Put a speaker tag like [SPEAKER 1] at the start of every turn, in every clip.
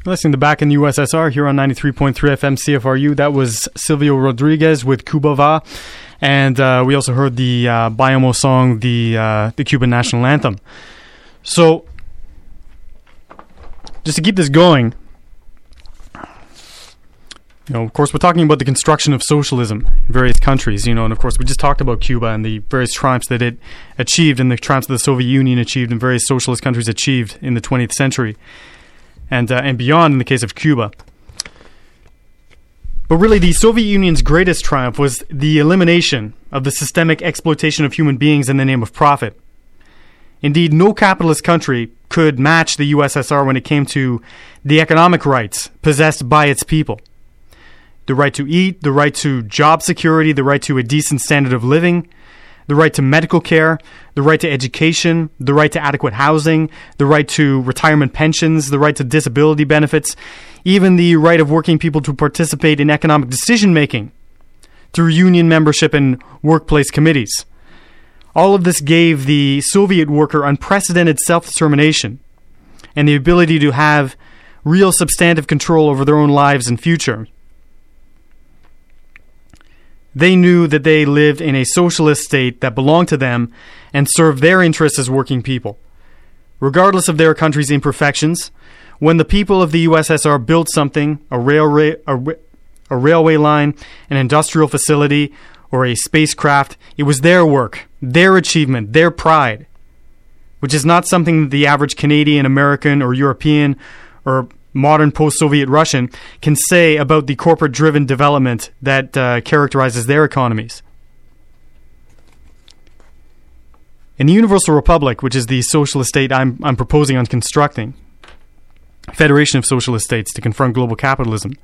[SPEAKER 1] Listening to Back in the USSR here on 93.3 FM CFRU. That was Silvio Rodriguez with Cuba Va. And we also heard the Bayamo song, the Cuban national anthem. So, just to keep this going, of course, we're talking about the construction of socialism in various countries, and of course, we just talked about Cuba and the various triumphs that it achieved and the triumphs that the Soviet Union achieved and various socialist countries achieved in the 20th century. And beyond in the case of Cuba. But really, the Soviet Union's greatest triumph was the elimination of the systemic exploitation of human beings in the name of profit. Indeed, no capitalist country could match the USSR when it came to the economic rights possessed by its people. The right to eat, the right to job security, the right to a decent standard of living, the right to medical care, the right to education, the right to adequate housing, the right to retirement pensions, the right to disability benefits, even the right of working people to participate in economic decision-making through union membership and workplace committees. All of this gave the Soviet worker unprecedented self-determination and the ability to have real substantive control over their own lives and future. They knew that they lived in a socialist state that belonged to them and served their interests as working people. Regardless of their country's imperfections, when the people of the USSR built something, a railway line, an industrial facility, or a spacecraft, it was their work, their achievement, their pride, which is not something that the average Canadian, American, or European, or modern post-Soviet Russian can say about the corporate-driven development that characterizes their economies. In the Universal Republic, which is the socialist state I'm proposing on constructing, Federation of Socialist States to confront global capitalism,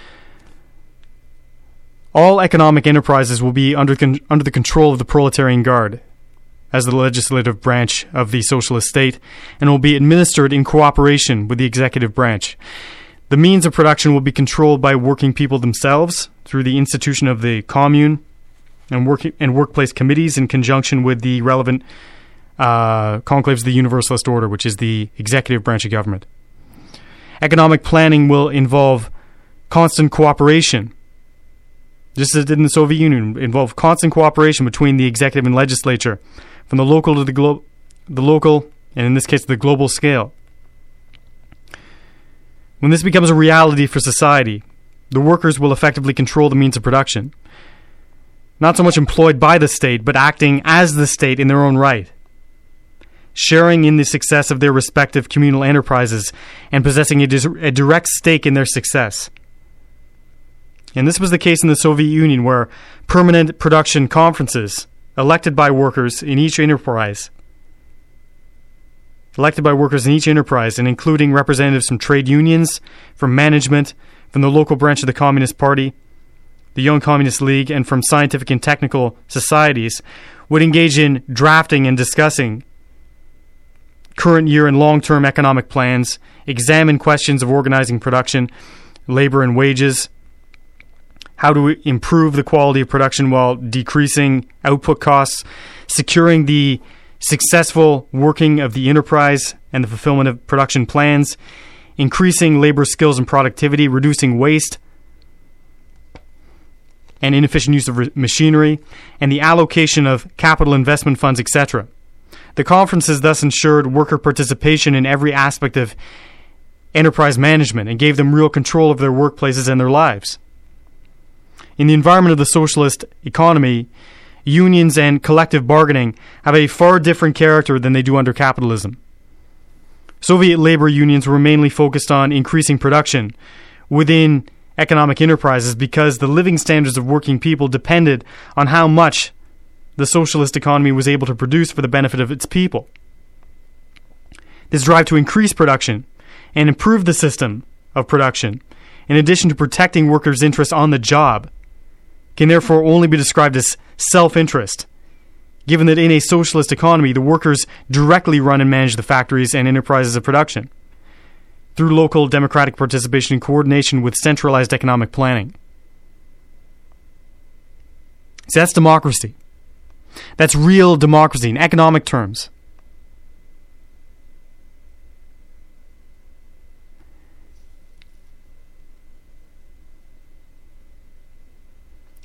[SPEAKER 1] all economic enterprises will be under the control of the Proletarian Guard as the legislative branch of the socialist state, and will be administered in cooperation with the executive branch. The means of production will be controlled by working people themselves through the institution of the commune and workplace committees in conjunction with the relevant conclaves of the Universalist Order, which is the executive branch of government. Economic planning will involve constant cooperation, just as it did in the Soviet Union, involve constant cooperation between the executive and legislature, from the local to the local, and in this case, the global scale. When this becomes a reality for society, the workers will effectively control the means of production, not so much employed by the state, but acting as the state in their own right, sharing in the success of their respective communal enterprises and possessing a direct stake in their success. And this was the case in the Soviet Union, where permanent production conferences elected by workers in each enterprise and including representatives from trade unions, from management, from the local branch of the Communist Party, the Young Communist League, and from scientific and technical societies, would engage in drafting and discussing current year and long-term economic plans, examine questions of organizing production, labor and wages, how to improve the quality of production while decreasing output costs, securing the successful working of the enterprise and the fulfillment of production plans, increasing labor skills and productivity, reducing waste and inefficient use of machinery, and the allocation of capital investment funds, etc. The conferences thus ensured worker participation in every aspect of enterprise management and gave them real control of their workplaces and their lives. In the environment of the socialist economy, unions and collective bargaining have a far different character than they do under capitalism. Soviet labor unions were mainly focused on increasing production within economic enterprises because the living standards of working people depended on how much the socialist economy was able to produce for the benefit of its people. This drive to increase production and improve the system of production, in addition to protecting workers' interests on the job, can therefore only be described as self-interest, given that in a socialist economy, the workers directly run and manage the factories and enterprises of production through local democratic participation in coordination with centralized economic planning. So that's democracy. That's real democracy in economic terms.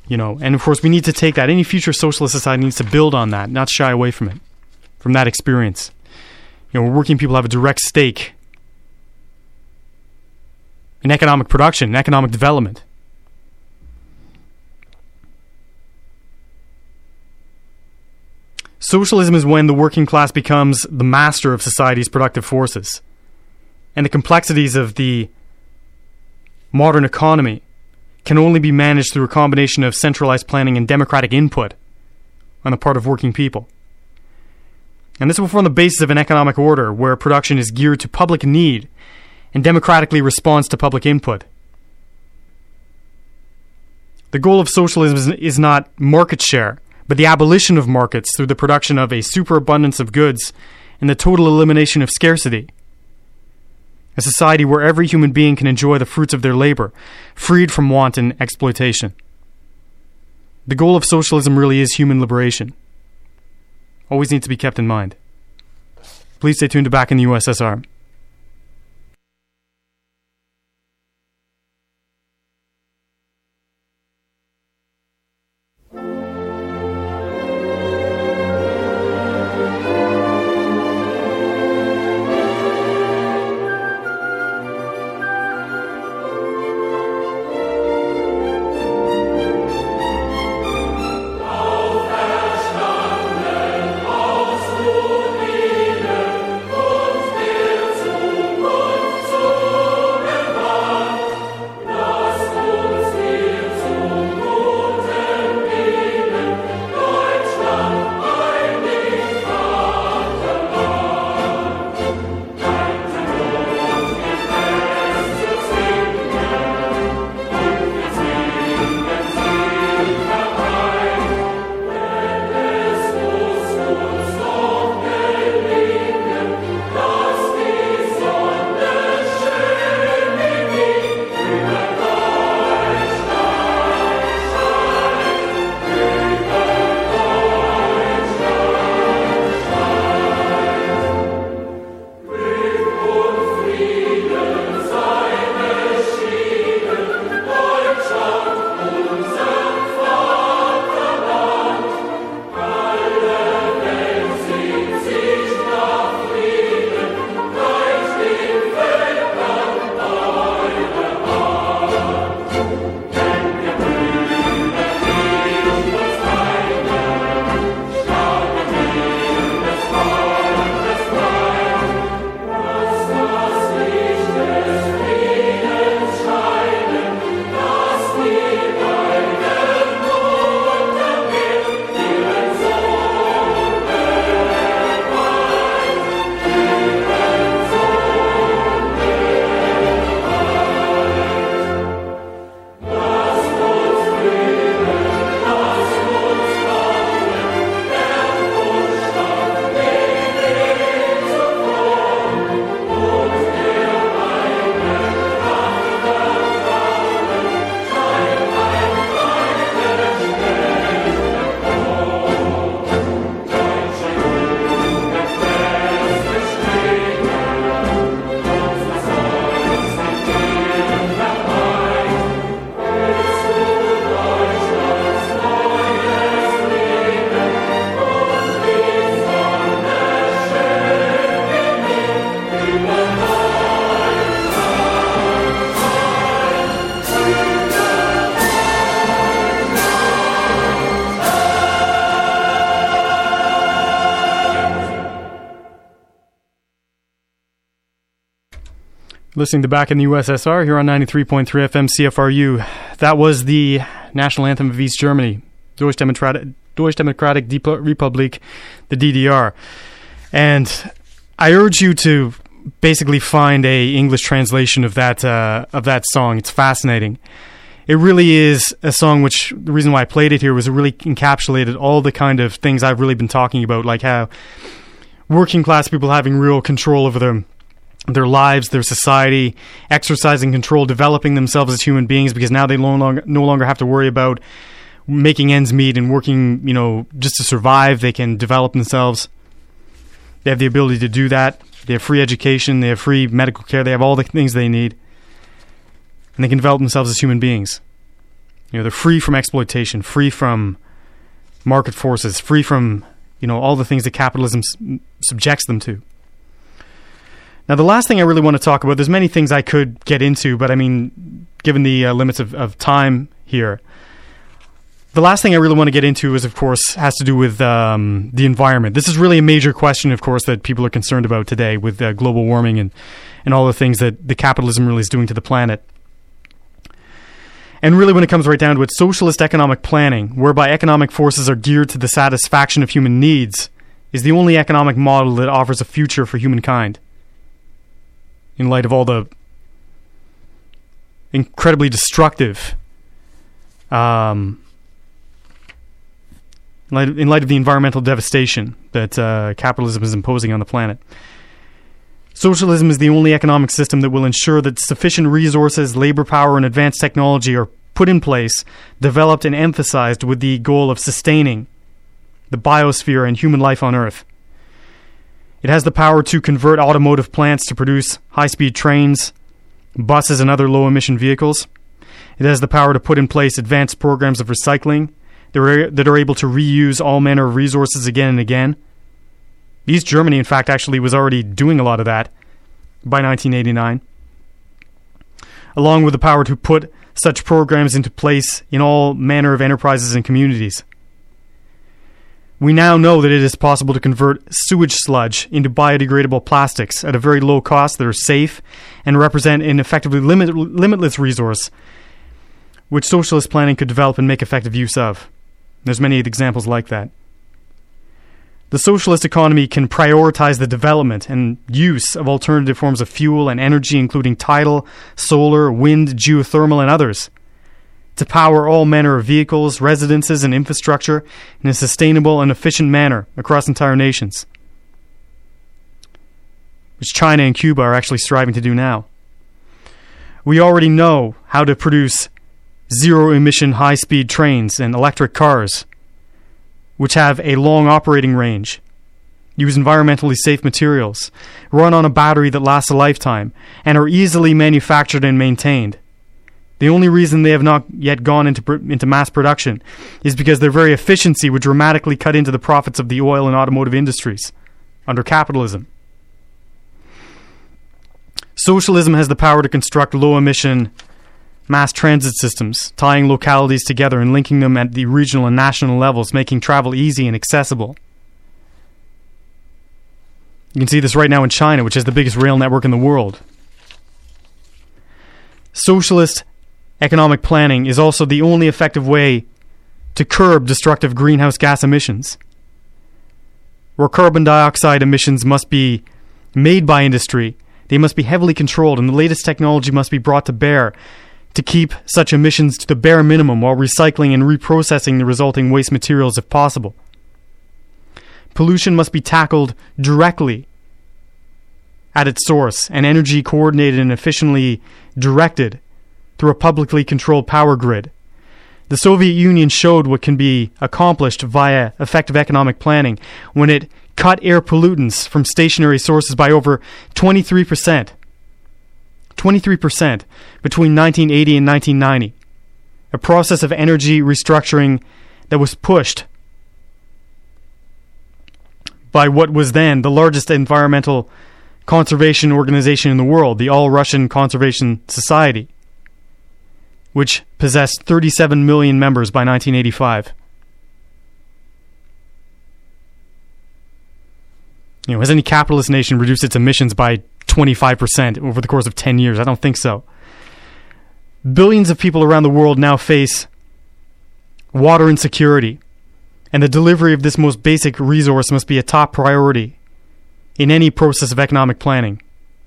[SPEAKER 1] And of course we need to take that. Any future socialist society needs to build on that, not shy away from it, from that experience. Working people have a direct stake in economic production, in economic development. Socialism is when the working class becomes the master of society's productive forces. And the complexities of the modern economy can only be managed through a combination of centralized planning and democratic input on the part of working people. And this will form the basis of an economic order where production is geared to public need and democratically responds to public input. The goal of socialism is not market share, but the abolition of markets through the production of a superabundance of goods and the total elimination of scarcity. A society where every human being can enjoy the fruits of their labor, freed from want and exploitation. The goal of socialism really is human liberation. Always needs to be kept in mind. Please stay tuned to Back in the USSR. Listening to Back in the USSR here on 93.3 FM CFRU. That was the national anthem of East Germany, Deutsche Demokratische Republik, the DDR. And I urge you to basically find a English translation of that song. It's fascinating. It really is a song which, the reason why I played it here was it really encapsulated all the kind of things I've really been talking about, like how working class people having real control over their lives, their society, exercising control, developing themselves as human beings, because now they no longer have to worry about making ends meet and working, just to survive. They can develop themselves. They have the ability to do that. They have free education. They have free medical care. They have all the things they need. And they can develop themselves as human beings. They're free from exploitation, free from market forces, free from, all the things that capitalism subjects them to. Now, the last thing I really want to talk about, there's many things I could get into, but given the limits of time here, the last thing I really want to get into is, of course, has to do with the environment. This is really a major question, of course, that people are concerned about today with global warming and all the things that the capitalism really is doing to the planet. And really, when it comes right down to it, socialist economic planning, whereby economic forces are geared to the satisfaction of human needs, is the only economic model that offers a future for humankind. In light of all the incredibly destructive, in light of the environmental devastation that capitalism is imposing on the planet. Socialism is the only economic system that will ensure that sufficient resources, labor power, and advanced technology are put in place, developed, and emphasized with the goal of sustaining the biosphere and human life on Earth. It has the power to convert automotive plants to produce high-speed trains, buses, and other low-emission vehicles. It has the power to put in place advanced programs of recycling that are able to reuse all manner of resources again and again. East Germany, in fact, actually was already doing a lot of that by 1989. Along with the power to put such programs into place in all manner of enterprises and communities. We now know that it is possible to convert sewage sludge into biodegradable plastics at a very low cost that are safe and represent an effectively limitless resource which socialist planning could develop and make effective use of. There's many examples like that. The socialist economy can prioritize the development and use of alternative forms of fuel and energy, including tidal, solar, wind, geothermal, and others, to power all manner of vehicles, residences, and infrastructure in a sustainable and efficient manner across entire nations, which China and Cuba are actually striving to do now. We already know how to produce zero-emission high-speed trains and electric cars, which have a long operating range, use environmentally safe materials, run on a battery that lasts a lifetime, and are easily manufactured and maintained. The only reason they have not yet gone into mass production is because their very efficiency would dramatically cut into the profits of the oil and automotive industries under capitalism. Socialism has the power to construct low-emission mass transit systems, tying localities together and linking them at the regional and national levels, making travel easy and accessible. You can see this right now in China, which has the biggest rail network in the world. Socialist economic planning is also the only effective way to curb destructive greenhouse gas emissions, where carbon dioxide emissions must be made by industry. They must be heavily controlled, and the latest technology must be brought to bear to keep such emissions to the bare minimum while recycling and reprocessing the resulting waste materials if possible. Pollution must be tackled directly at its source, and energy coordinated and efficiently directed through a publicly controlled power grid. The Soviet Union showed what can be accomplished via effective economic planning when it cut air pollutants from stationary sources by over 23%. 23% between 1980 and 1990. A process of energy restructuring that was pushed by what was then the largest environmental conservation organization in the world, the All-Russian Conservation Society, which possessed 37 million members by 1985. Has any capitalist nation reduced its emissions by 25% over the course of 10 years? I don't think so. Billions of people around the world now face water insecurity, and the delivery of this most basic resource must be a top priority in any process of economic planning.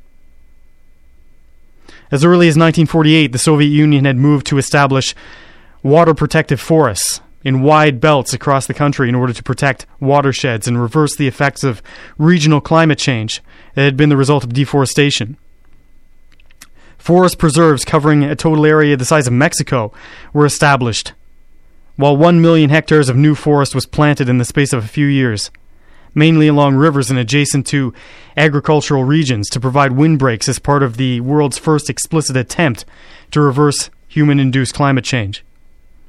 [SPEAKER 1] As early as 1948, the Soviet Union had moved to establish water protective forests in wide belts across the country in order to protect watersheds and reverse the effects of regional climate change that had been the result of deforestation. Forest preserves covering a total area the size of Mexico were established, while 1 million hectares of new forest was planted in the space of a few years, mainly along rivers and adjacent to agricultural regions, to provide windbreaks as part of the world's first explicit attempt to reverse human-induced climate change.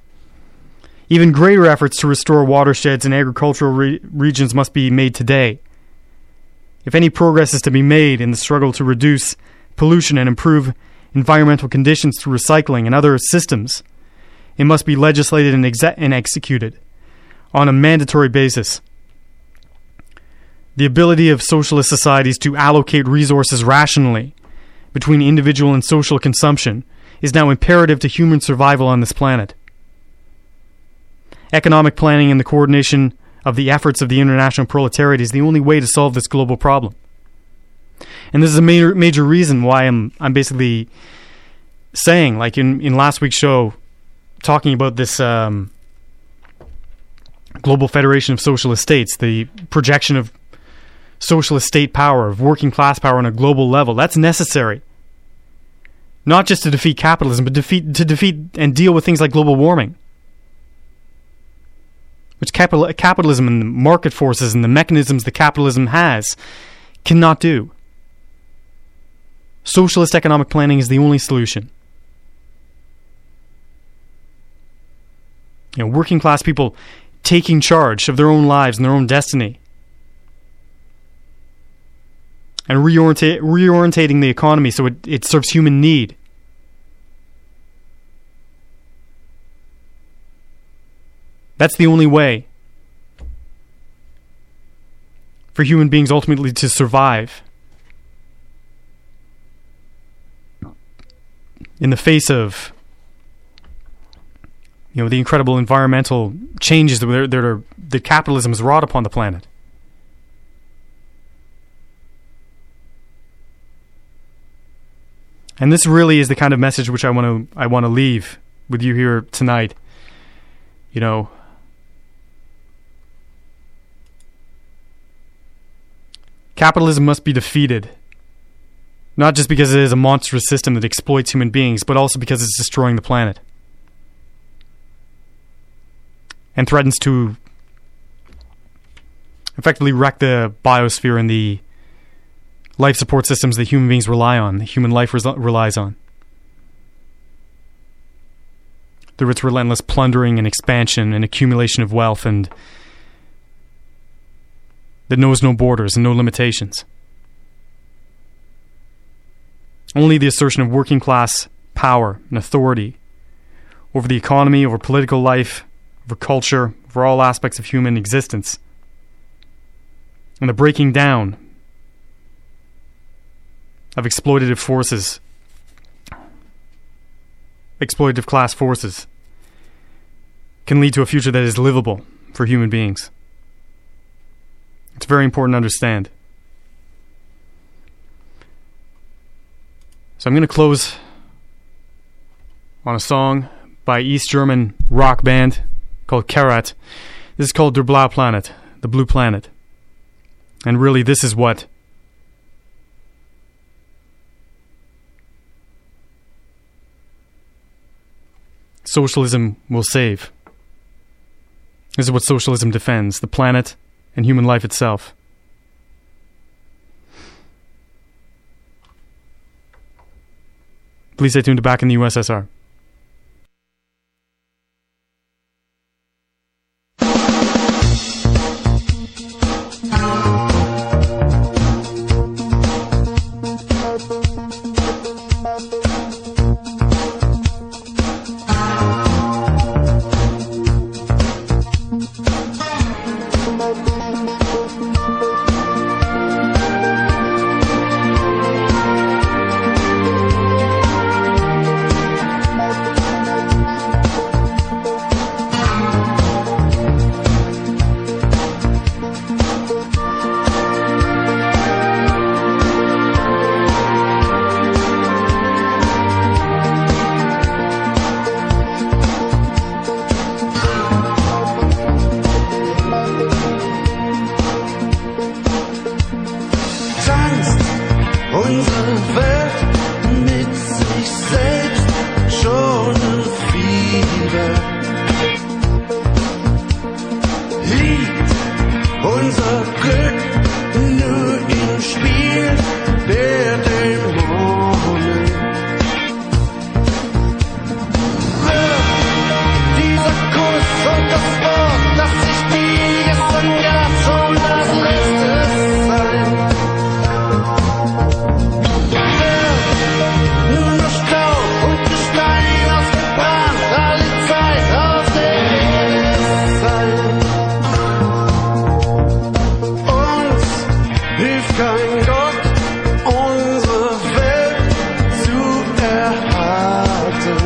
[SPEAKER 1] Even greater efforts to restore watersheds and agricultural regions must be made today. If any progress is to be made in the struggle to reduce pollution and improve environmental conditions through recycling and other systems, it must be legislated and executed on a mandatory basis. The ability of socialist societies to allocate resources rationally between individual and social consumption is now imperative to human survival on this planet. Economic planning and the coordination of the efforts of the international proletariat is the only way to solve this global problem. And this is a major reason why I'm basically saying, like in last week's show, talking about this global federation of socialist states, the projection of socialist state power, of working class power on a global level. That's necessary. Not just to defeat capitalism, but to defeat and deal with things like global warming, which capitalism and the market forces and the mechanisms that capitalism has cannot do. Socialist economic planning is the only solution. Working class people taking charge of their own lives and their own destiny, and reorientating the economy so it serves human need. That's the only way for human beings ultimately to survive in the face of the incredible environmental changes that capitalism has wrought upon the planet. And this really is the kind of message which I want to leave with you here tonight. Capitalism must be defeated, not just because it is a monstrous system that exploits human beings, but also because it's destroying the planet and threatens to effectively wreck the biosphere and the life support systems that human beings rely on, that human life relies on, through its relentless plundering and expansion and accumulation of wealth, and that knows no borders and no limitations. Only the assertion of working class power and authority over the economy, over political life, over culture, over all aspects of human existence, and the breaking down of exploitative class forces can lead to a future that is livable for human beings. It's very important to understand. So I'm going to close on a song by East German rock band called Karat. This is called Der Blaue Planet, the Blue Planet. And really, this is what socialism will save. This is what socialism defends, the planet and human life itself. Please stay tuned to Back in the USSR.
[SPEAKER 2] kein Gott, unsere Welt zu erhalten.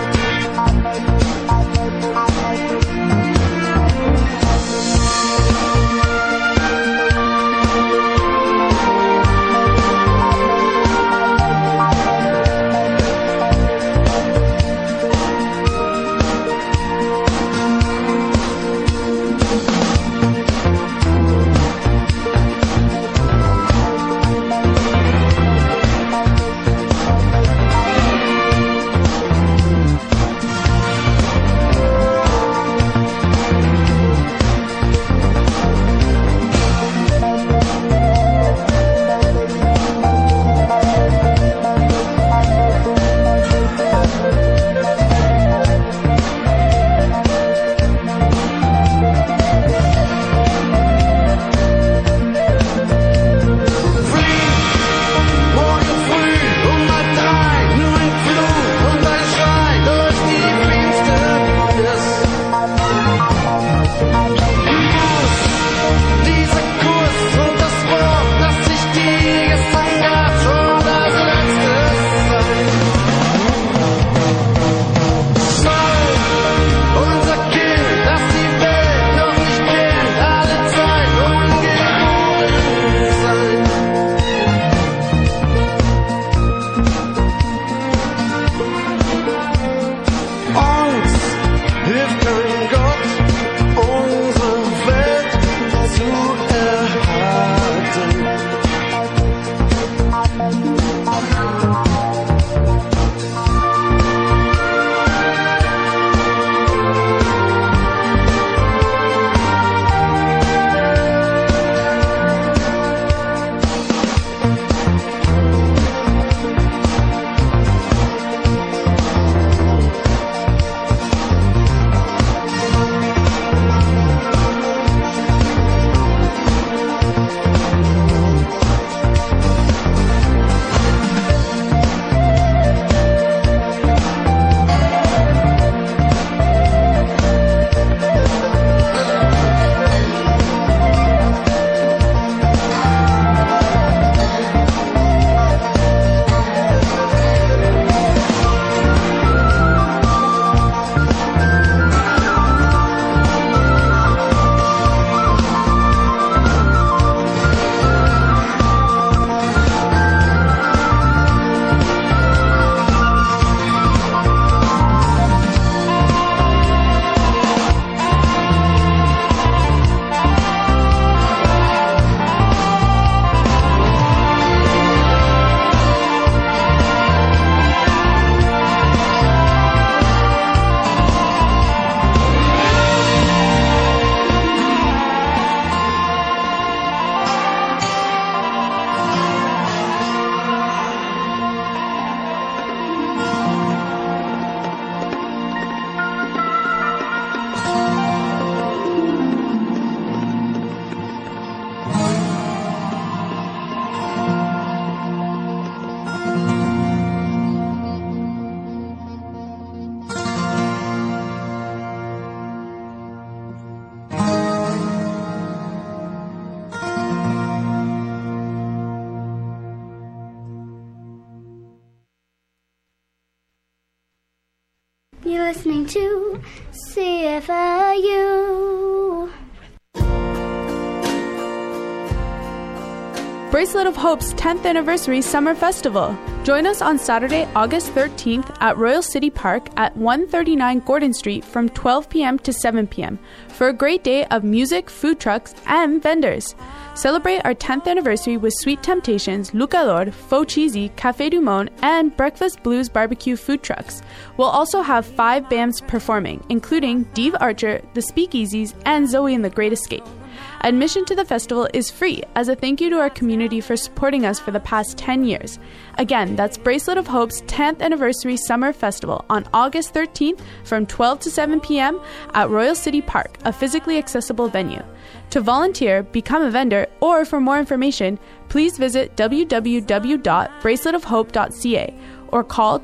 [SPEAKER 3] You're listening to CFIU.
[SPEAKER 4] Bracelet of Hope's 10th Anniversary Summer Festival. Join us on Saturday, August 13th at Royal City Park at 139 Gordon Street from 12 p.m. to 7 p.m. for a great day of music, food trucks, and vendors. Celebrate our 10th anniversary with Sweet Temptations, Lucador, Faux Cheesy, Café du Monde, and Breakfast Blues barbecue food trucks. We'll also have 5 bands performing, including Dave Archer, The Speakeasies, and Zoe and the Great Escape. Admission to the festival is free as a thank you to our community for supporting us for the past 10 years. Again, that's Bracelet of Hope's 10th Anniversary Summer Festival on August 13th from 12 to 7 p.m. at Royal City Park, a physically accessible venue. To volunteer, become a vendor, or for more information, please visit www.braceletofhope.ca or call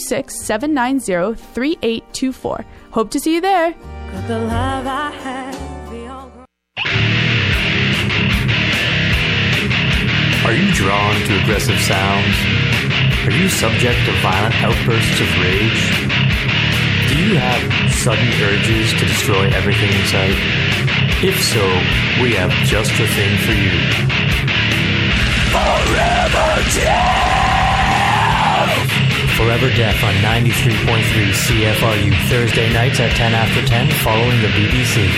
[SPEAKER 4] 226-790-3824. Hope to see you there.
[SPEAKER 5] The love I had. Are you drawn to aggressive sounds? Are you subject to violent outbursts of rage? Do you have sudden urges to destroy everything in sight? If so, we have just the thing for you. Forever Deaf! Forever Deaf on 93.3 CFRU, Thursday nights at 10 after 10, following the BBC.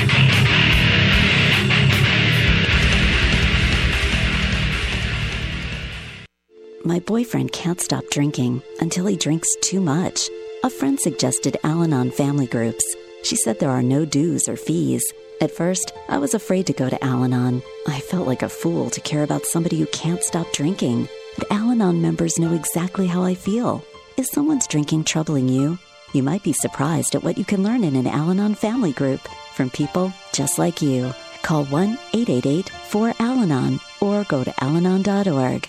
[SPEAKER 6] My boyfriend can't stop drinking until he drinks too much. A friend suggested Al-Anon family groups. She said there are no dues or fees. At first, I was afraid to go to Al-Anon. I felt like a fool to care about somebody who can't stop drinking. But Al-Anon members know exactly how I feel. If someone's drinking troubling you, you might be surprised at what you can learn in an Al-Anon family group from people just like you. Call 1-888-4-AL-ANON or go to alanon.org.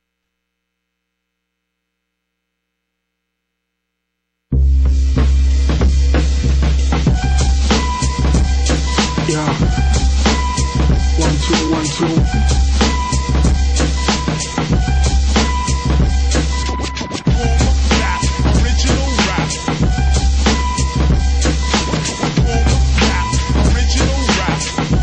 [SPEAKER 2] Yeah. 1, 2, 1, 2. Original rap. Original rap.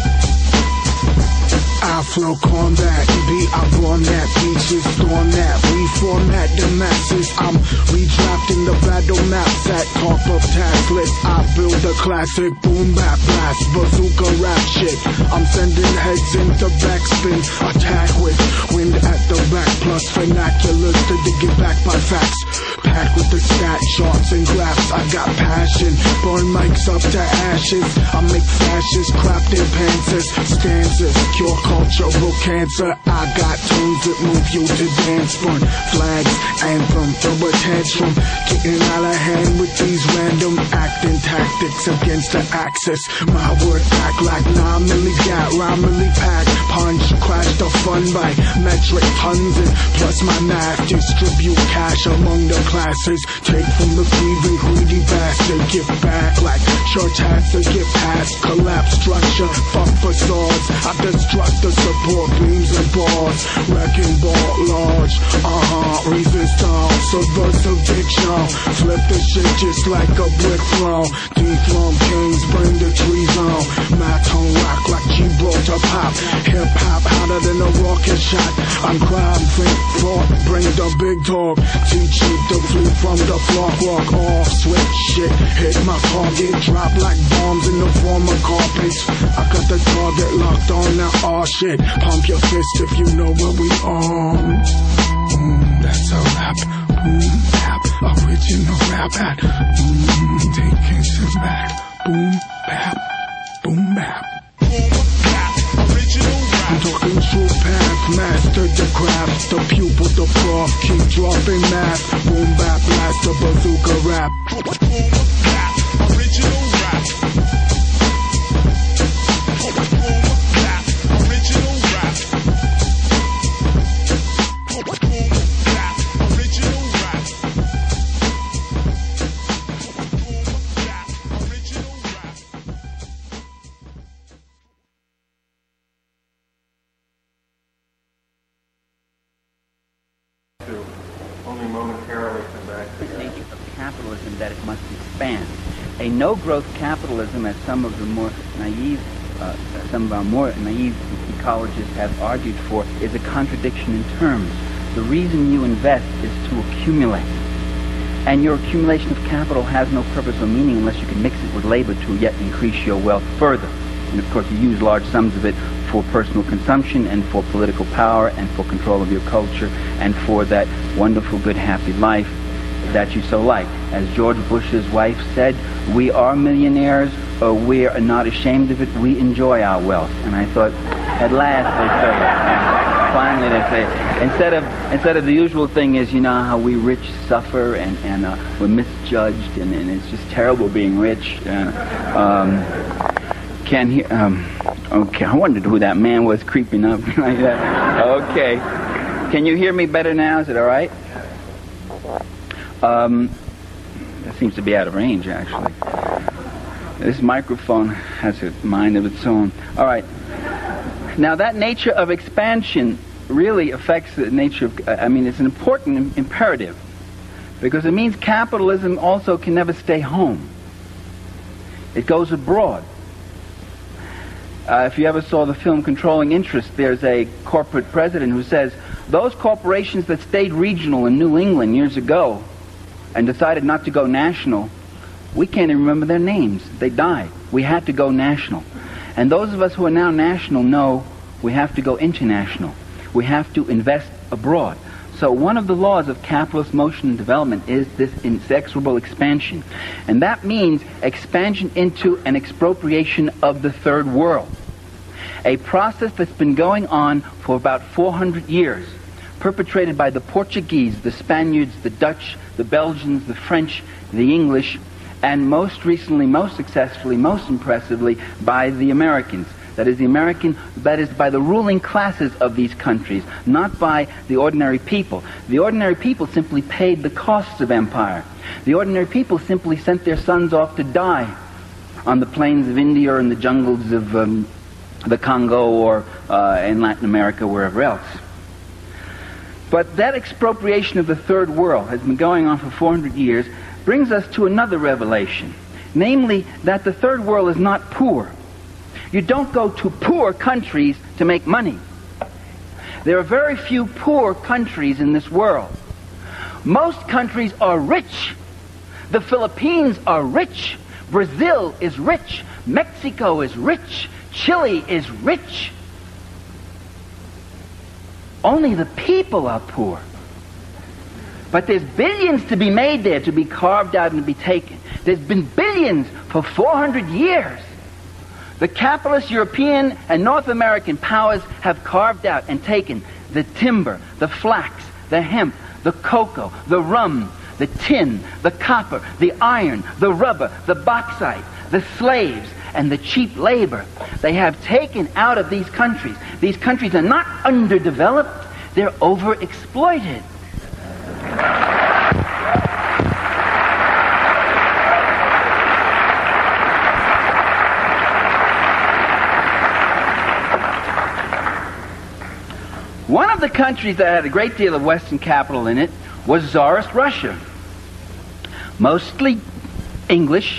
[SPEAKER 2] I flow combat. I born that, beaches storm that, reformat the masses. I'm redrafting the battle maps at top of task list. I build a classic boom bap blast, bazooka rap shit. I'm sending heads into backspin, attack with wind at the back plus vernaculars to dig it back by facts. Packed with the stat charts and graphs, I got passion. Burn mics up to ashes. I make fascists, craft in pantsers, stanzas, cure cultural cancer. I got tunes that move you to dance. Burn flags, anthem, throw a tantrum. Getting out of hand with these random acting tactics against the axis. My word act like 9 milligat, rhyme pack. Punch, crash the fun by metric tons. And plus my math, distribute cash among the classes. Take from the thieving greedy bastard. Give back like church has to get past. Collapse structure, fuck facades. I destruct the support beams and bars. Wrecking ball large, reason style, subversive diction. Flip the shit just like a brick throw. Dethrone kings, bring the trees on. My tone rock like Gibraltar pop. Hip hop hotter than a rocket shot. I'm crime, think, thought, bring the big dog. Teach you to flee from the flock, walk off, switch shit. Hit my target, drop like bombs in the form of carpets. I got the target locked on now, all shit. Pump your fist if you know what we on. That's a rap. Boom, bap. Original rap at. Taking shit back. Boom, bap. Boom, bap. Original rap. I'm talking true path. Master the craft. The pupil, the prof. Keep dropping math. Boom, bap. Blast the bazooka rap. Original rap. Original rap.
[SPEAKER 7] Only momentarily come back to
[SPEAKER 8] The nature of capitalism that it must expand. A no-growth capitalism, as some of our more naive ecologists have argued for, is a contradiction in terms. The reason you invest is to accumulate. And your accumulation of capital has no purpose or meaning unless you can mix it with labor to yet increase your wealth further. And of course you use large sums of it for personal consumption and for political power and for control of your culture and for that wonderful, good, happy life that you so like. As George Bush's wife said, we are millionaires, or we are not ashamed of it, we enjoy our wealth. And I thought, at last they say it. Finally they say it. Instead of the usual thing is, you know, how we rich suffer and we're misjudged and it's just terrible being rich. Can't hear, okay, I wondered who that man was creeping up like that. Okay. Can you hear me better now? Is it all right? That seems to be out of range, actually. This microphone has a mind of its own. All right. Now, that nature of expansion really affects the nature of, it's an important imperative, because it means capitalism also can never stay home. It goes abroad. If you ever saw the film Controlling Interest, there's a corporate president who says, those corporations that stayed regional in New England years ago and decided not to go national, we can't even remember their names. They died. We had to go national. And those of us who are now national know we have to go international. We have to invest abroad. So one of the laws of capitalist motion and development is this inexorable expansion. And that means expansion into an expropriation of the third world. A process that's been going on for about 400 years, perpetrated by the Portuguese, the Spaniards, the Dutch, the Belgians, the French, the English, and most recently, most successfully, most impressively, by the Americans. That is by the ruling classes of these countries, not by the ordinary people. The ordinary people simply paid the costs of empire. The ordinary people simply sent their sons off to die on the plains of India or in the jungles of the Congo or in Latin America, wherever else. But that expropriation of the third world has been going on for 400 years, brings us to another revelation, namely that the third world is not poor. You don't go to poor countries to make money. There are very few poor countries in this world. Most countries are rich. The Philippines are rich. Brazil is rich. Mexico is rich. Chile is rich. Only the people are poor. But there's billions to be made there, to be carved out and to be taken. There's been billions for 400 years. The capitalist European and North American powers have carved out and taken the timber, the flax, the hemp, the cocoa, the rum, the tin, the copper, the iron, the rubber, the bauxite, the slaves, and the cheap labor. They have taken out of these countries. These countries are not underdeveloped, they're overexploited. One of the countries that had a great deal of Western capital in it was Tsarist Russia. Mostly English,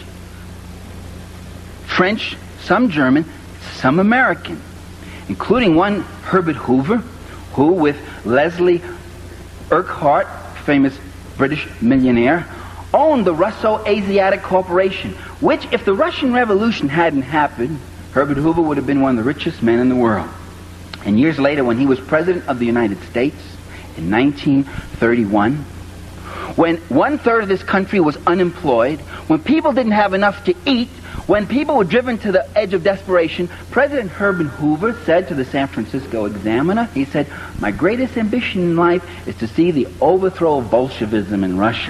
[SPEAKER 8] French, some German, some American, including one Herbert Hoover, who with Leslie Urquhart, famous British millionaire, owned the Russo-Asiatic Corporation, which, if the Russian Revolution hadn't happened, Herbert Hoover would have been one of the richest men in the world. And years later, when he was President of the United States in 1931, when 1/3 of this country was unemployed, when people didn't have enough to eat, when people were driven to the edge of desperation, President Herbert Hoover said to the San Francisco Examiner, he said, "My greatest ambition in life is to see the overthrow of Bolshevism in Russia."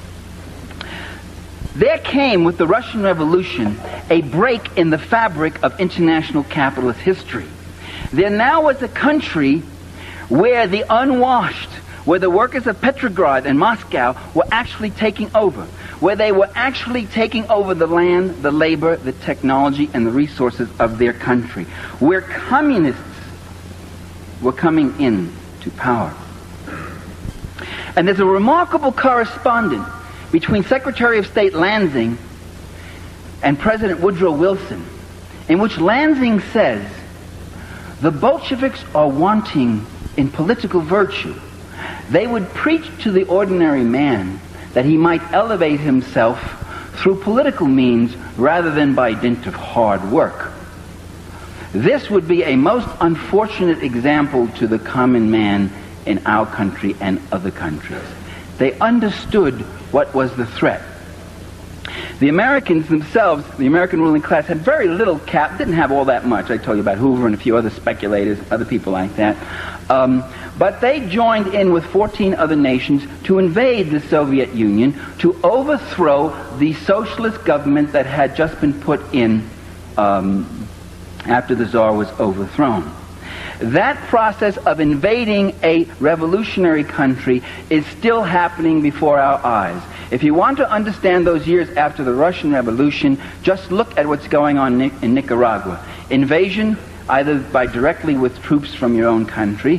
[SPEAKER 8] There came, with the Russian Revolution, a break in the fabric of international capitalist history. There now was a country where the unwashed, where the workers of Petrograd and Moscow were actually taking over, where they were actually taking over the land, the labor, the technology, and the resources of their country, where communists were coming in to power. And there's a remarkable correspondence between Secretary of State Lansing and President Woodrow Wilson, in which Lansing says, "The Bolsheviks are wanting in political virtue. They would preach to the ordinary man that he might elevate himself through political means rather than by dint of hard work. This would be a most unfortunate example to the common man in our country and other countries." They understood what was the threat. The Americans themselves, the American ruling class, had very little didn't have all that much. I told you about Hoover and a few other speculators, other people like that. But they joined in with 14 other nations to invade the Soviet Union, to overthrow the socialist government that had just been put in after the Tsar was overthrown. That process of invading a revolutionary country is still happening before our eyes. If you want to understand those years after the Russian Revolution, just look at what's going on in Nicaragua. Invasion, either by directly with troops from your own country,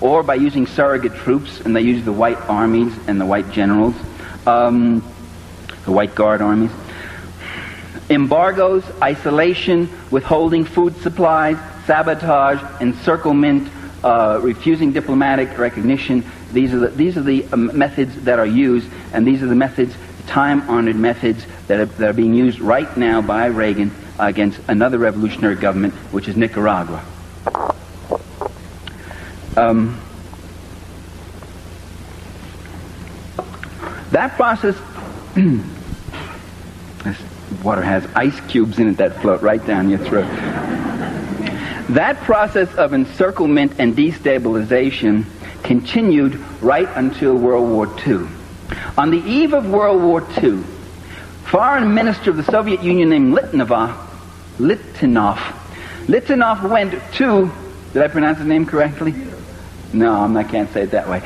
[SPEAKER 8] or by using surrogate troops, and they used the white armies and the white generals, the white guard armies. Embargoes, isolation, withholding food supplies, sabotage, encirclement, refusing diplomatic recognition. These are the methods that are used, and these are the methods, time-honored methods that are being used right now by Reagan against another revolutionary government, which is Nicaragua. That process, this water has ice cubes in it that float right down your throat. That process of encirclement and destabilization continued right until World War II. On the eve of World War II, Foreign Minister of the Soviet Union named Litvinov went to, did I pronounce his name correctly? No, I can't say it that way.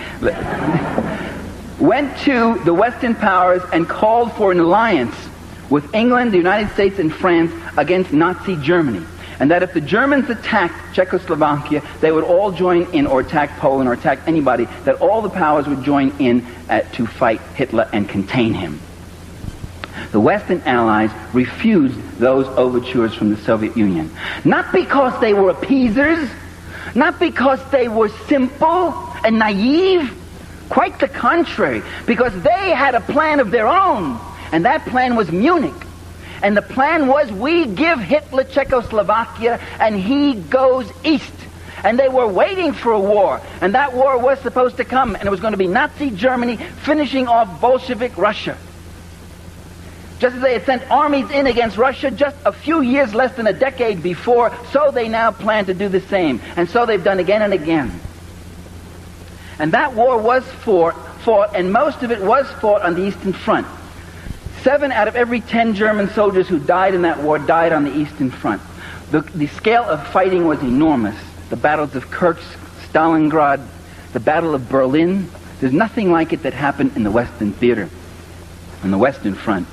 [SPEAKER 8] Went to the Western powers and called for an alliance with England, the United States, and France against Nazi Germany. And that if the Germans attacked Czechoslovakia, they would all join in, or attack Poland, or attack anybody, that all the powers would join in to fight Hitler and contain him. The Western Allies refused those overtures from the Soviet Union. Not because they were appeasers, not because they were simple and naive, quite the contrary, because they had a plan of their own, and that plan was Munich. And the plan was, we give Hitler Czechoslovakia and he goes east. And they were waiting for a war, and that war was supposed to come, and it was going to be Nazi Germany finishing off Bolshevik Russia. Just as they had sent armies in against Russia just a few years, less than a decade before, so they now plan to do the same. And so they've done again and again. And that war was fought, and most of it was fought on the Eastern Front. 7 out of every 10 German soldiers who died in that war died on the Eastern Front. The scale of fighting was enormous. The battles of Kursk, Stalingrad, the Battle of Berlin. There's nothing like it that happened in the Western theater, on the Western Front.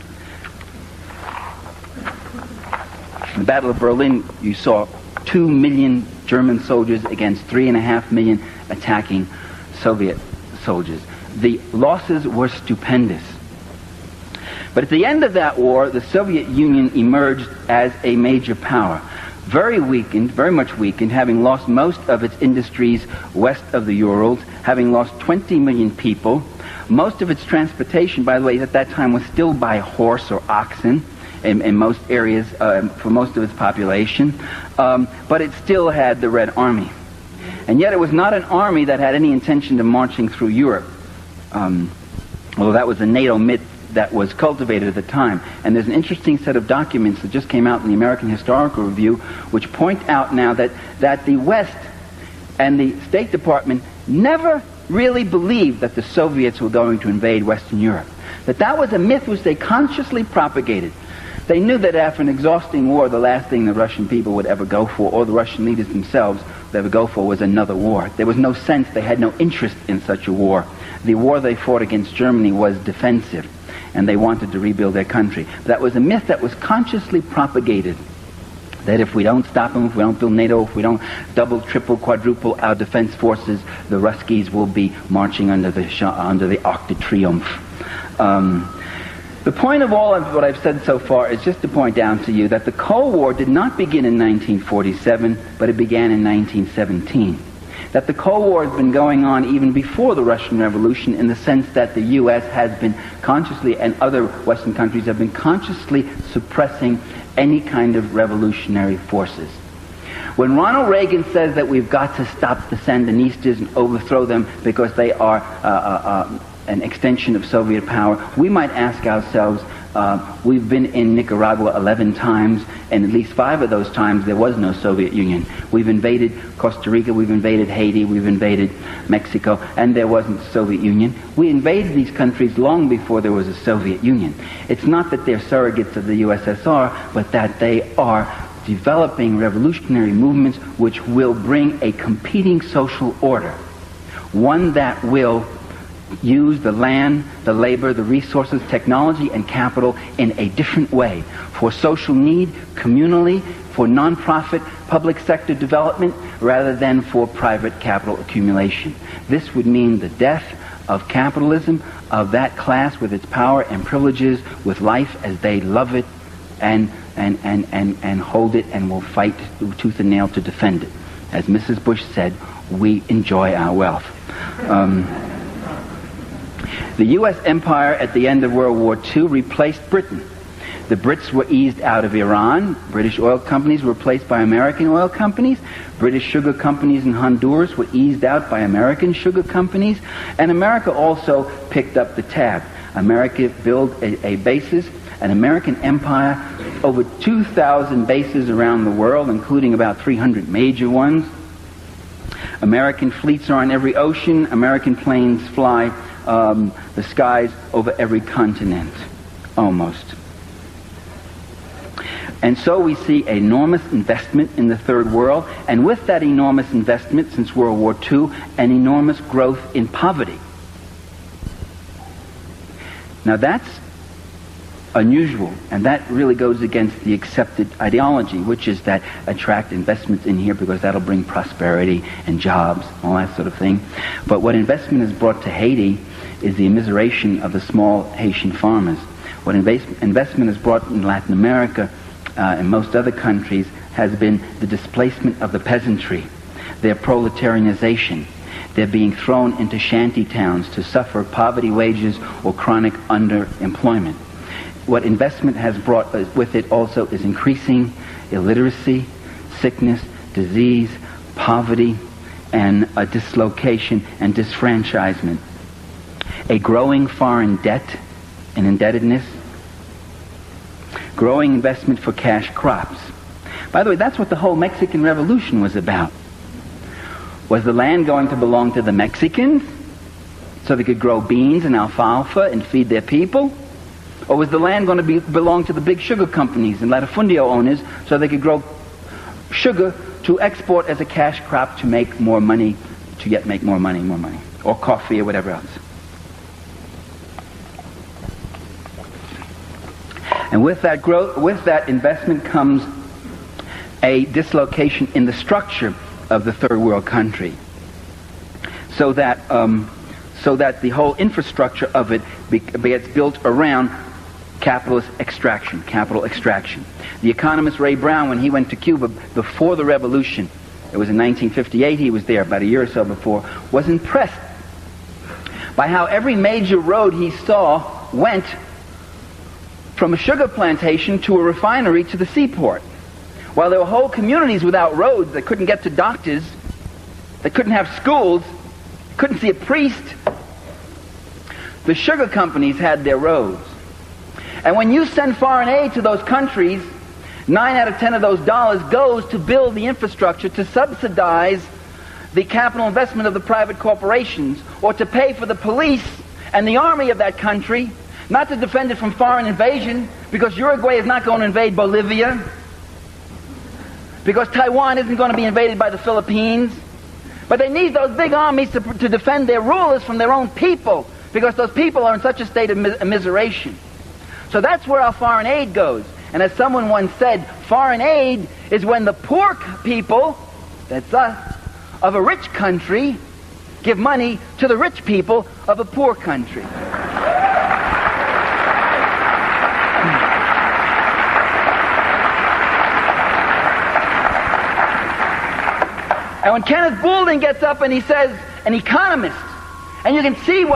[SPEAKER 8] In the Battle of Berlin, you saw 2 million German soldiers against 3.5 million attacking Soviet soldiers. The losses were stupendous. But at the end of that war, the Soviet Union emerged as a major power. Very weakened, very much weakened, having lost most of its industries west of the Urals, having lost 20 million people. Most of its transportation, by the way, at that time was still by horse or oxen in most areas for most of its population. But it still had the Red Army. And yet it was not an army that had any intention of marching through Europe. Although that was a NATO myth that was cultivated at the time. And there's an interesting set of documents that just came out in the American Historical Review which point out now that the West and the State Department never really believed that the Soviets were going to invade Western Europe. That was a myth which they consciously propagated. They knew that after an exhausting war, the last thing the Russian people would ever go for, or the Russian leaders themselves would ever go for, was another war. There was no sense, they had no interest in such a war. The war they fought against Germany was defensive, and they wanted to rebuild their country. That was a myth that was consciously propagated, that if we don't stop them, if we don't build NATO, if we don't double, triple, quadruple our defense forces, the Ruskies will be marching under the Arc de Triomphe. The point of all of what I've said so far is just to point out to you that the Cold War did not begin in 1947, but it began in 1917. That the Cold War has been going on even before the Russian Revolution, in the sense that the U.S. has been consciously, and other Western countries have been consciously suppressing any kind of revolutionary forces. When Ronald Reagan says that we've got to stop the Sandinistas and overthrow them because they are an extension of Soviet power, we might ask ourselves, we've been in Nicaragua 11 times, and at least 5 of those times there was no Soviet Union. We've invaded Costa Rica, we've invaded Haiti, we've invaded Mexico, and there wasn't the Soviet Union. We invaded these countries long before there was a Soviet Union. It's not that they're surrogates of the USSR, but that they are developing revolutionary movements which will bring a competing social order, one that will use the land, the labor, the resources, technology, and capital in a different way for social need, communally, for non-profit public sector development rather than for private capital accumulation. This would mean the death of capitalism, of that class with its power and privileges, with life as they love it and hold it, and will fight tooth and nail to defend it. As Mrs. Bush said, we enjoy our wealth. The U.S. empire at the end of World War II replaced Britain. The Brits were eased out of Iran. British oil companies were replaced by American oil companies. British sugar companies in Honduras were eased out by American sugar companies. And America also picked up the tab. America built a basis, an American empire, over 2,000 bases around the world, including about 300 major ones. American fleets are on every ocean. American planes fly the skies over every continent, almost. And so we see enormous investment in the third world, and with that enormous investment since World War II, an enormous growth in poverty. Now that's unusual, and that really goes against the accepted ideology, which is that attract investments in here because that'll bring prosperity and jobs, all that sort of thing. But what investment has brought to Haiti is the immiseration of the small Haitian farmers. What investment has brought in Latin America and most other countries has been the displacement of the peasantry, their proletarianization. They're being thrown into shanty towns to suffer poverty wages or chronic underemployment. What investment has brought with it also is increasing illiteracy, sickness, disease, poverty, and a dislocation and disfranchisement. A growing foreign debt and indebtedness. Growing investment for cash crops. By the way, that's what the whole Mexican Revolution was about. Was the land going to belong to the Mexicans so they could grow beans and alfalfa and feed their people? Or was the land going to belong to the big sugar companies and latifundio owners so they could grow sugar to export as a cash crop to make more money, make more money, or coffee or whatever else? And with that growth, with that investment comes a dislocation in the structure of the third world country, so that the whole infrastructure of it gets built around capital extraction. The economist Ray Brown, when he went to Cuba before the revolution, it was in 1958, he was there about a year or so before, was impressed by how every major road he saw went from a sugar plantation to a refinery to the seaport. While there were whole communities without roads, that couldn't get to doctors, that couldn't have schools, couldn't see a priest, the sugar companies had their roads. And when you send foreign aid to those countries, 9 out of 10 of those dollars goes to build the infrastructure, to subsidize the capital investment of the private corporations, or to pay for the police and the army of that country, not to defend it from foreign invasion, because Uruguay is not going to invade Bolivia, because Taiwan isn't going to be invaded by the Philippines. But they need those big armies to defend their rulers from their own people, because those people are in such a state of immiseration. So that's where our foreign aid goes. And as someone once said, foreign aid is when the poor people, that's us, of a rich country, give money to the rich people of a poor country. And when Kenneth Boulding gets up and he says, an economist, and you can see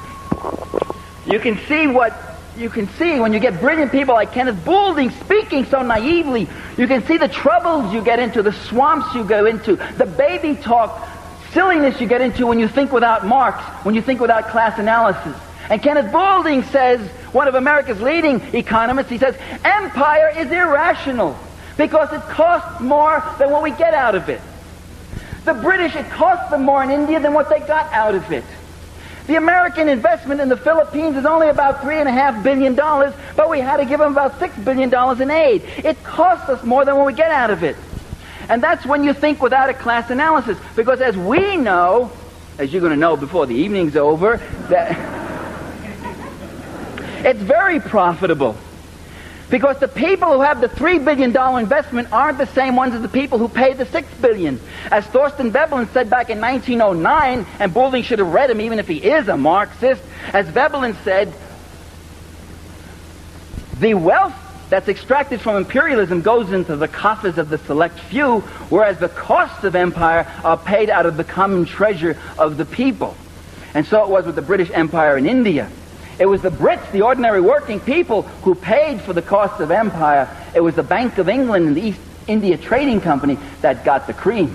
[SPEAKER 8] when you get brilliant people like Kenneth Boulding speaking so naively, you can see the troubles you get into, the swamps you go into, the baby talk, silliness you get into when you think without Marx, when you think without class analysis. And Kenneth Boulding says, one of America's leading economists, he says, empire is irrational because it costs more than what we get out of it. The British, it cost them more in India than what they got out of it. The American investment in the Philippines is only about $3.5 billion, but we had to give them about $6 billion in aid. It costs us more than what we get out of it. And that's when you think without a class analysis. Because as we know, as you're going to know before the evening's over, that it's very profitable Because the people who have the $3 billion investment aren't the same ones as the people who pay the $6 billion. As Thorsten Veblen said back in 1909, and Boulding should have read him even if he is a Marxist, as Veblen said, the wealth that's extracted from imperialism goes into the coffers of the select few, whereas the costs of empire are paid out of the common treasure of the people. And so it was with the British Empire in India. It was the Brits, the ordinary working people, who paid for the costs of empire. It was the Bank of England and the East India Trading Company that got the cream.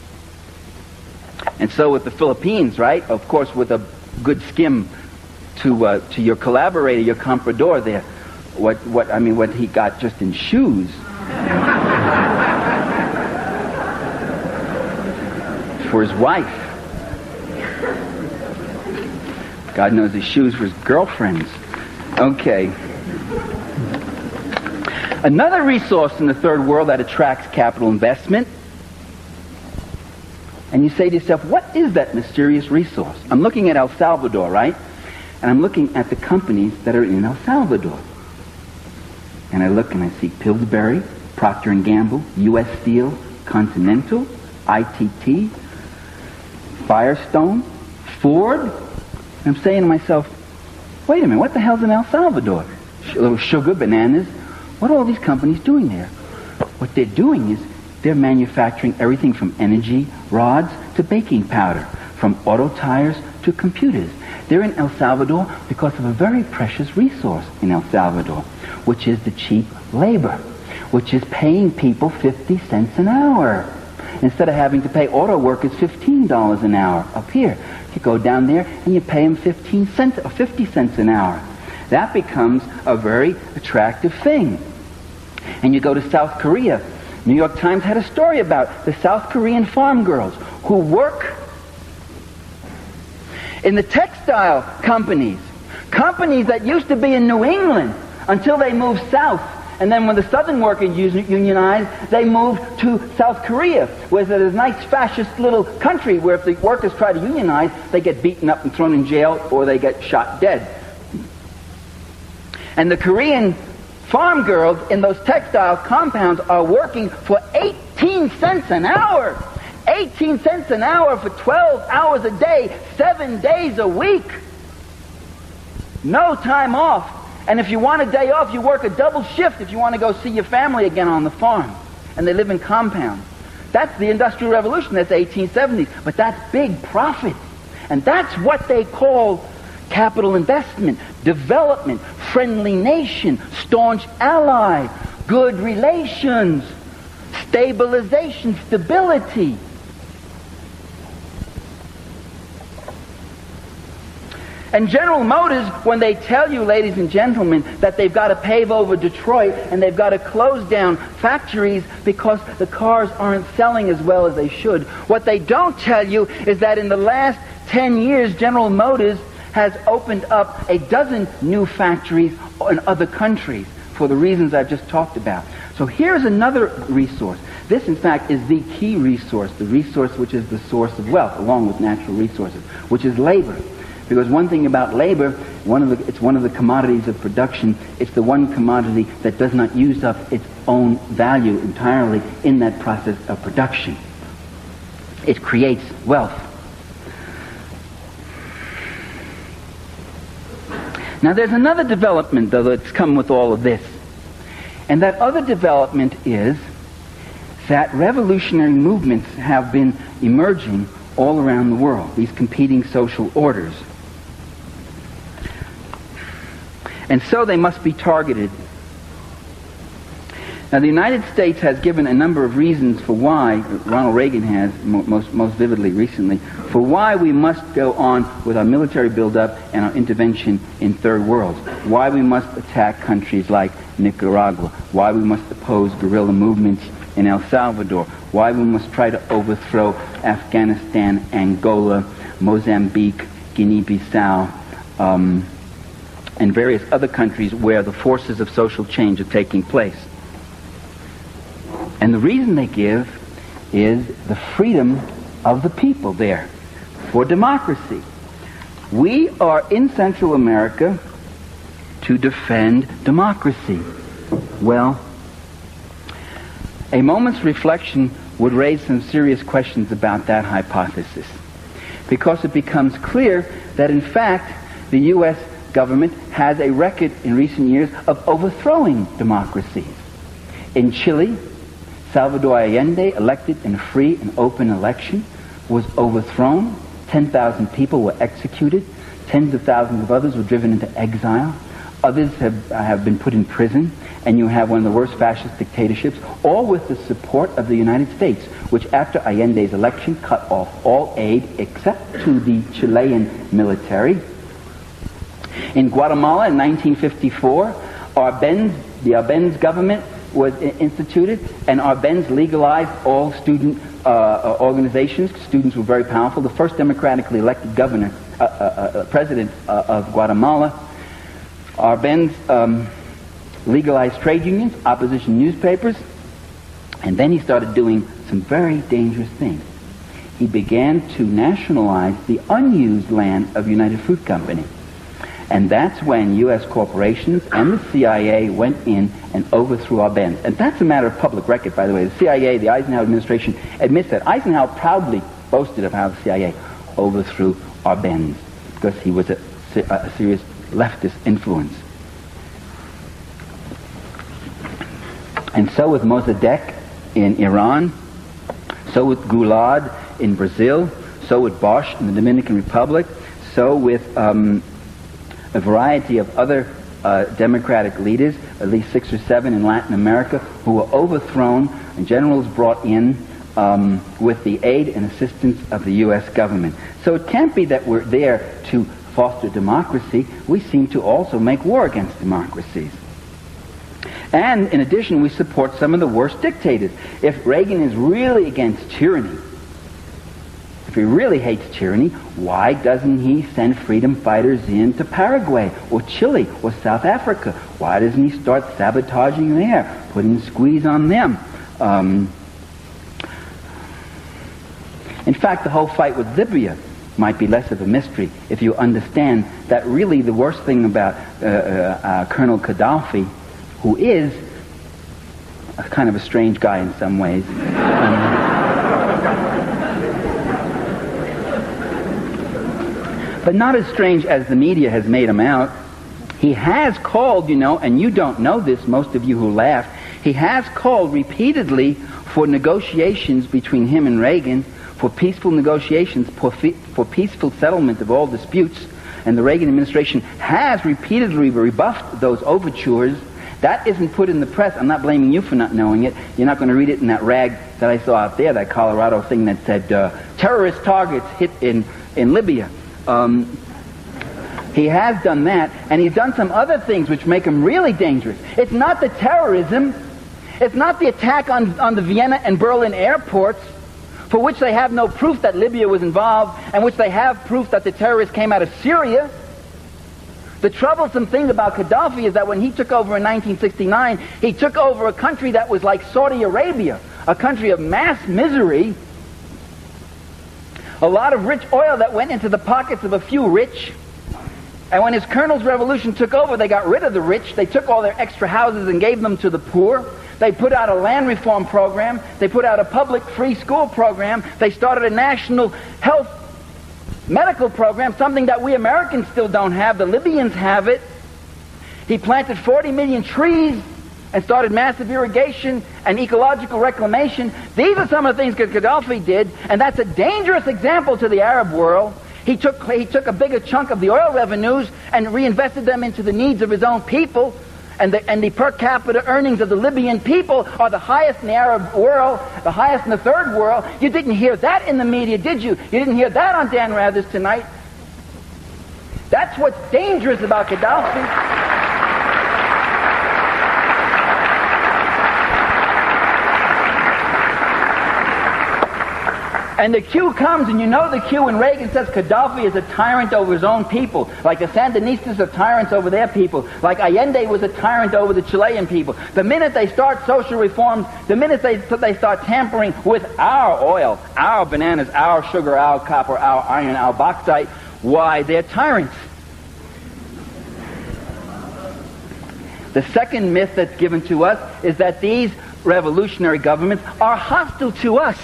[SPEAKER 8] And so with the Philippines, right, of course with a good skim to your collaborator, your comprador there, what he got just in shoes for his wife. God knows his shoes for his girlfriends. Okay. Another resource in the third world that attracts capital investment. And you say to yourself, what is that mysterious resource? I'm looking at El Salvador, right? And I'm looking at the companies that are in El Salvador. And I look and I see Pillsbury, Procter & Gamble, U.S. Steel, Continental, ITT, Firestone, Ford. I'm saying to myself, wait a minute, what the hell's in El Salvador? A little sugar, bananas. What are all these companies doing there? What they're doing is they're manufacturing everything from energy rods to baking powder, from auto tires to computers. They're in El Salvador because of a very precious resource in El Salvador, which is the cheap labor, which is paying people 50 cents an hour. Instead of having to pay auto workers $15 an hour up here. You go down there and you pay them 15 cents or 50 cents an hour. That becomes a very attractive thing. And you go to South Korea. New York Times had a story about the South Korean farm girls who work in the textile companies that used to be in New England until they moved south. And then when the Southern workers unionized, they moved to South Korea, where there's a nice fascist little country where if the workers try to unionize, they get beaten up and thrown in jail or they get shot dead. And the Korean farm girls in those textile compounds are working for 18 cents an hour. 18 cents an hour for 12 hours a day, 7 days a week. No time off. And if you want a day off, you work a double shift if you want to go see your family again on the farm. And they live in compounds. That's the Industrial Revolution. That's 1870s. But that's big profit. And that's what they call capital investment, development, friendly nation, staunch ally, good relations, stabilization, stability. And General Motors, when they tell you, ladies and gentlemen, that they've got to pave over Detroit and they've got to close down factories because the cars aren't selling as well as they should, what they don't tell you is that in the last 10 years, General Motors has opened up a dozen new factories in other countries for the reasons I've just talked about. So here's another resource. This, in fact, is the key resource, the resource which is the source of wealth, along with natural resources, which is labor. Because one thing about labor, it's one of the commodities of production. It's the one commodity that does not use up its own value entirely in that process of production. It creates wealth. Now there's another development, though, that's come with all of this. And that other development is that revolutionary movements have been emerging all around the world, these competing social orders. And so they must be targeted. Now the United States has given a number of reasons for why, Ronald Reagan has most vividly recently, for why we must go on with our military buildup and our intervention in third worlds, why we must attack countries like Nicaragua, why we must oppose guerrilla movements in El Salvador, why we must try to overthrow Afghanistan, Angola, Mozambique, Guinea-Bissau, and various other countries where the forces of social change are taking place. And the reason they give is the freedom of the people there for democracy. We are in Central America to defend democracy. Well, a moment's reflection would raise some serious questions about that hypothesis, because it becomes clear that in fact the U.S. government has a record in recent years of overthrowing democracies. In Chile, Salvador Allende, elected in a free and open election, was overthrown. 10,000 people were executed. Tens of thousands of others were driven into exile. Others have been put in prison. And you have one of the worst fascist dictatorships, all with the support of the United States, which after Allende's election cut off all aid except to the Chilean military. In Guatemala in 1954, the Arbenz government was instituted, and Arbenz legalized all student organizations. Students were very powerful. The first democratically elected president of Guatemala. Arbenz legalized trade unions, opposition newspapers, and then he started doing some very dangerous things. He began to nationalize the unused land of United Fruit Company. And that's when U.S. corporations and the CIA went in and overthrew Arbenz. And that's a matter of public record, by the way. The CIA, the Eisenhower administration, admits that. Eisenhower proudly boasted of how the CIA overthrew Arbenz because he was a serious leftist influence. And so with Mossadegh in Iran, so with Goulad in Brazil, so with Bosch in the Dominican Republic, so with a variety of other democratic leaders, at least 6 or 7 in Latin America, who were overthrown and generals brought in with the aid and assistance of the U.S. government. So it can't be that we're there to foster democracy. We seem to also make war against democracies. And in addition, we support some of the worst dictators. If Reagan is really against tyranny, if he really hates tyranny, why doesn't he send freedom fighters into Paraguay or Chile or South Africa? Why doesn't he start sabotaging there, putting a squeeze on them? In fact, the whole fight with Libya might be less of a mystery if you understand that really the worst thing about Colonel Gaddafi, who is a kind of a strange guy in some ways, but not as strange as the media has made him out. He has called, and you don't know this, most of you who laugh, he has called repeatedly for negotiations between him and Reagan, for peaceful negotiations, for peaceful settlement of all disputes, and the Reagan administration has repeatedly rebuffed those overtures. That isn't put in the press. I'm not blaming you for not knowing it. You're not going to read it in that rag that I saw out there, that Colorado thing that said, terrorist targets hit in Libya. He has done that, and he's done some other things which make him really dangerous. It's not the terrorism. It's not the attack on the Vienna and Berlin airports, for which they have no proof that Libya was involved, and which they have proof that the terrorists came out of Syria. The troublesome thing about Gaddafi is that when he took over in 1969, he took over a country that was like Saudi Arabia, a country of mass misery, a lot of rich oil that went into the pockets of a few rich. And when his colonel's revolution took over, they got rid of the rich. They took all their extra houses and gave them to the poor. They put out a land reform program. They put out a public free school program. They started a national health medical program, something that we Americans still don't have. The Libyans have it. He planted 40 million trees and started massive irrigation and ecological reclamation. These are some of the things that Gaddafi did, and that's a dangerous example to the Arab world. He took a bigger chunk of the oil revenues and reinvested them into the needs of his own people. And the per capita earnings of the Libyan people are the highest in the Arab world, the highest in the third world. You didn't hear that in the media, did you? You didn't hear that on Dan Rather's Tonight. That's what's dangerous about Gaddafi. And the cue comes, and you know the cue when Reagan says Gaddafi is a tyrant over his own people, like the Sandinistas are tyrants over their people, like Allende was a tyrant over the Chilean people. The minute they start social reforms, the minute they start tampering with our oil, our bananas, our sugar, our copper, our iron, our bauxite, why, they're tyrants. The second myth that's given to us is that these revolutionary governments are hostile to us.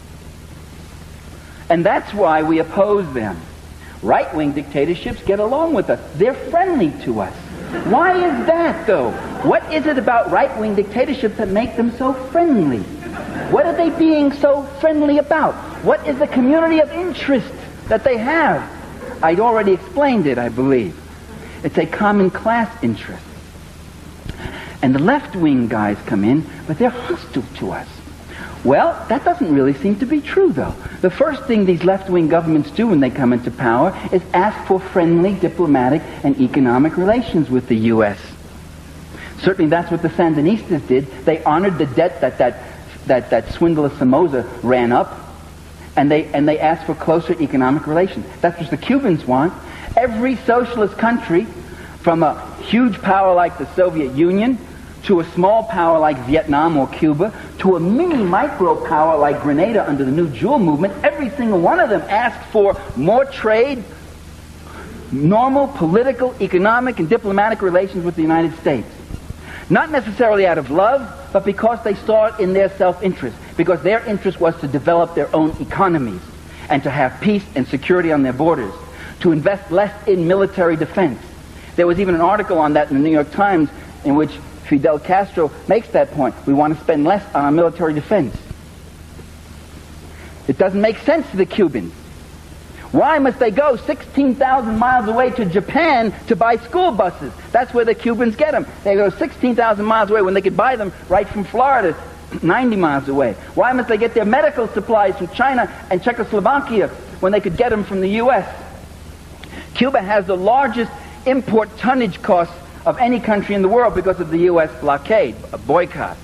[SPEAKER 8] And that's why we oppose them. Right-wing dictatorships get along with us. They're friendly to us. Why is that, though? What is it about right-wing dictatorships that make them so friendly? What are they being so friendly about? What is the community of interest that they have? I'd already explained it, I believe. It's a common class interest. And the left-wing guys come in, but they're hostile to us. Well, that doesn't really seem to be true, though. The first thing these left-wing governments do when they come into power is ask for friendly diplomatic and economic relations with the U.S. Certainly that's what the Sandinistas did. They honored the debt that swindler Somoza ran up, and they asked for closer economic relations. That's what the Cubans want. Every socialist country, from a huge power like the Soviet Union to a small power like Vietnam or Cuba, to a mini micro power like Grenada under the New Jewel movement, every single one of them asked for more trade, normal political, economic, and diplomatic relations with the United States. Not necessarily out of love, but because they saw it in their self-interest, because their interest was to develop their own economies and to have peace and security on their borders, to invest less in military defense. There was even an article on that in the New York Times in which Fidel Castro makes that point. We want to spend less on our military defense. It doesn't make sense to the Cubans. Why must they go 16,000 miles away to Japan to buy school buses? That's where the Cubans get them. They go 16,000 miles away when they could buy them right from Florida, 90 miles away. Why must they get their medical supplies from China and Czechoslovakia when they could get them from the U.S.? Cuba has the largest import tonnage costs of any country in the world because of the U.S. blockade, a boycott.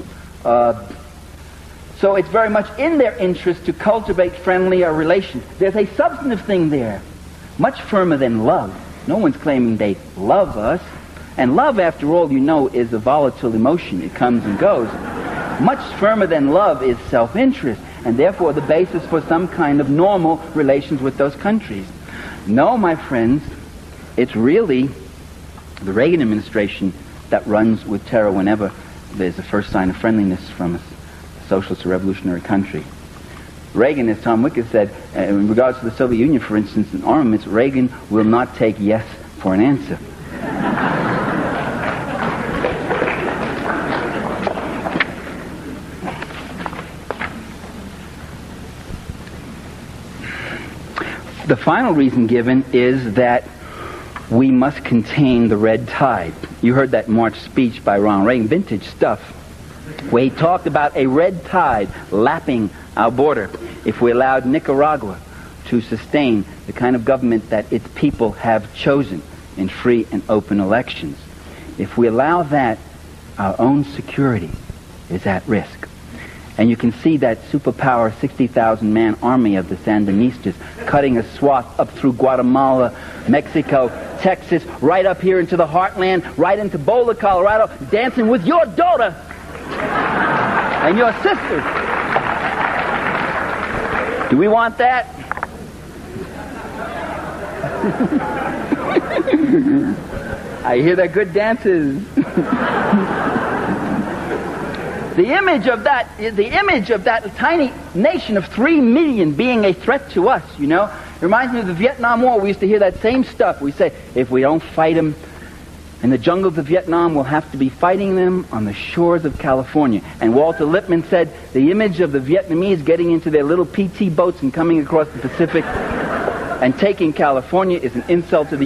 [SPEAKER 8] So it's very much in their interest to cultivate friendlier relations. There's a substantive thing there, much firmer than love. No one's claiming they love us. And love, after all, you know, is a volatile emotion. It comes and goes. Much firmer than love is self-interest, and therefore the basis for some kind of normal relations with those countries. No, my friends, it's really the Reagan administration that runs with terror whenever there's the first sign of friendliness from a socialist or revolutionary country. Reagan, as Tom Wick said, in regards to the Soviet Union, for instance, in armaments, Reagan will not take yes for an answer. The final reason given is that we must contain the red tide. You heard that March speech by Ronald Reagan, vintage stuff, where he talked about a red tide lapping our border if we allowed Nicaragua to sustain the kind of government that its people have chosen in free and open elections. If we allow that, our own security is at risk. And you can see that superpower 60,000-man army of the Sandinistas cutting a swath up through Guatemala, Mexico, Texas, right up here into the heartland, right into Boulder, Colorado, dancing with your daughter and your sisters. Do we want that? I hear they're good dances. The image of that tiny nation of 3 million being a threat to us, you know. It reminds me of the Vietnam War. We used to hear that same stuff. We say, if we don't fight them in the jungles of Vietnam, we'll have to be fighting them on the shores of California. And Walter Lippmann said, the image of the Vietnamese getting into their little PT boats and coming across the Pacific and taking California is an insult to the